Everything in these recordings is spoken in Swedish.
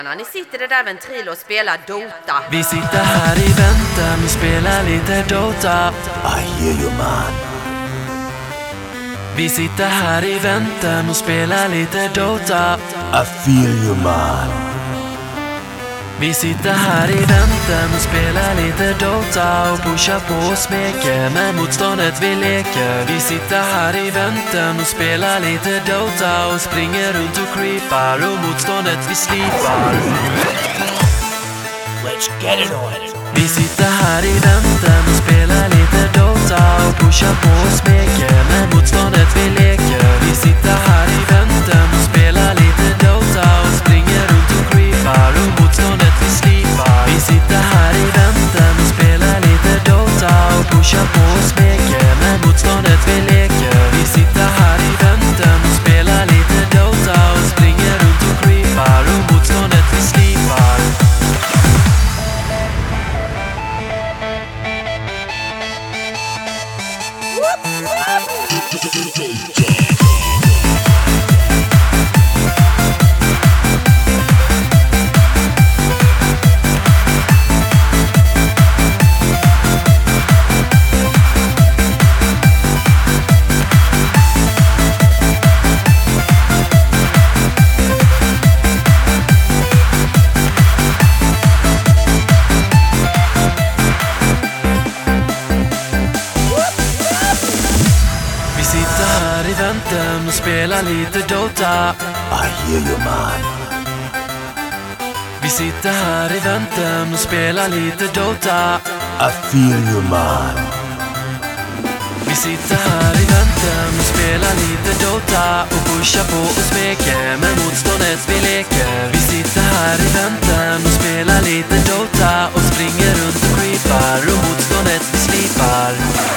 Ni sitter där Ventrilo och spelar Dota. Vi sitter här i väntan och spelar lite Dota. I hear you man. Vi sitter här i väntan och spelar lite Dota. I feel you man. Vi sitter här i väntan och spelar lite Dota och pushar på och smeker med motståndet vi leker. Vi sitter här i väntan och spelar lite Dota och springer runt och creepar och motståndet vi slipar. Let's get it on. Vi sitter här i väntan och spelar lite Dota och pushar på och smeker med motståndet vi leker. Vi sitter här i väntan och spelar lite Dota och springer runt och creepar och motståndet vi slipar. Vi sitter här i väntan och spelar lite Dota och pushar på och smeker med motståndet vi leker. Vi sitter här i väntan och spelar lite Dota och springer runt och creepar och motståndet vi slipar. Vi sitter här i väntan och spelar lite Dota. I hear you man. Vi sitter här i väntan och spelar lite Dota. I feel you man. Vi sitter här i väntan och spelar lite Dota och pushar på och smeker med motståndet vi leker. Vi sitter här i väntan och spelar lite Dota och springer runt och creepar och motståndet vi slipar.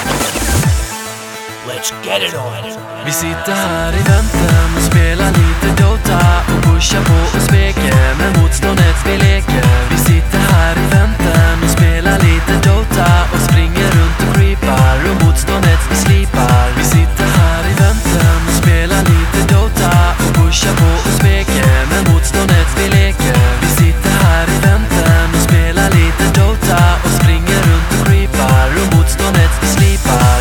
Let's get it on. Vi sitter här i väntan och spelar lite Dota och pushar på och smeker med motståndet vi leker. Vi sitter här i väntan och spelar lite Dota och springer runt och creepar och motståndet vi slipar. Vi sitter här i väntan och spelar lite Dota och pushar på och smeker med motståndet vi leker. Vi sitter här i väntan och spelar lite Dota och springer runt och creepar och motståndet vi slipar.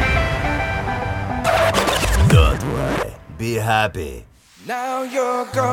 Don't worry. Be happy. Now you're gone.